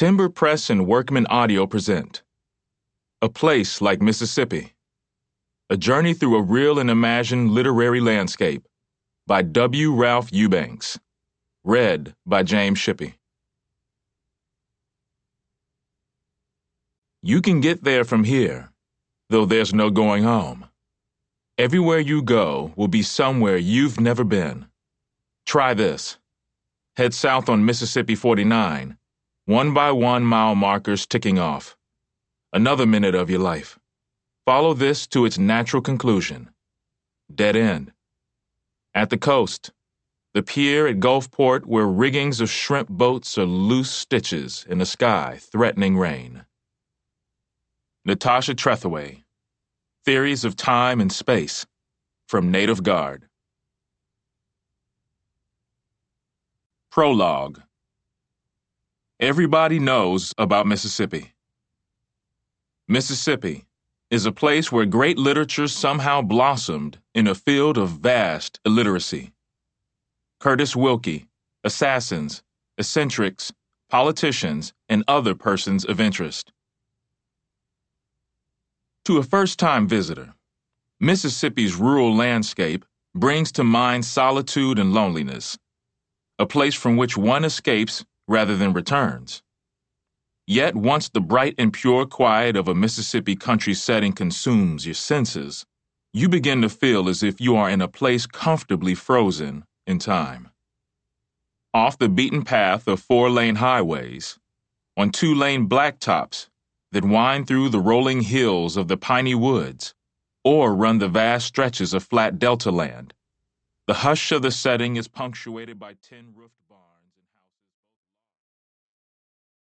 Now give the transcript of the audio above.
Timber Press and Workman Audio present A Place Like Mississippi, A Journey Through a Real and Imagined Literary Landscape by W. Ralph Eubanks. Read by James Shippey. You can get there from here, though there's no going home. Everywhere you go will be somewhere you've never been. Try this. Head south on Mississippi 49, 1 by 1 mile markers ticking off. Another minute of your life. Follow this to its natural conclusion. Dead end. At the coast, the pier at Gulfport where riggings of shrimp boats are loose stitches in the sky threatening rain. Natasha Trethewey, Theories of Time and Space, from Native Guard. Prologue. Everybody knows about Mississippi. Mississippi is a place where great literature somehow blossomed in a field of vast illiteracy. Curtis Wilkie, assassins, eccentrics, politicians, and other persons of interest. To a first-time visitor, Mississippi's rural landscape brings to mind solitude and loneliness, a place from which one escapes rather than returns. Yet once the bright and pure quiet of a Mississippi country setting consumes your senses, you begin to feel as if you are in a place comfortably frozen in time. Off the beaten path of 4-lane highways, on 2-lane blacktops that wind through the rolling hills of the piney woods, or run the vast stretches of flat delta land, the hush of the setting is punctuated by tin-roofed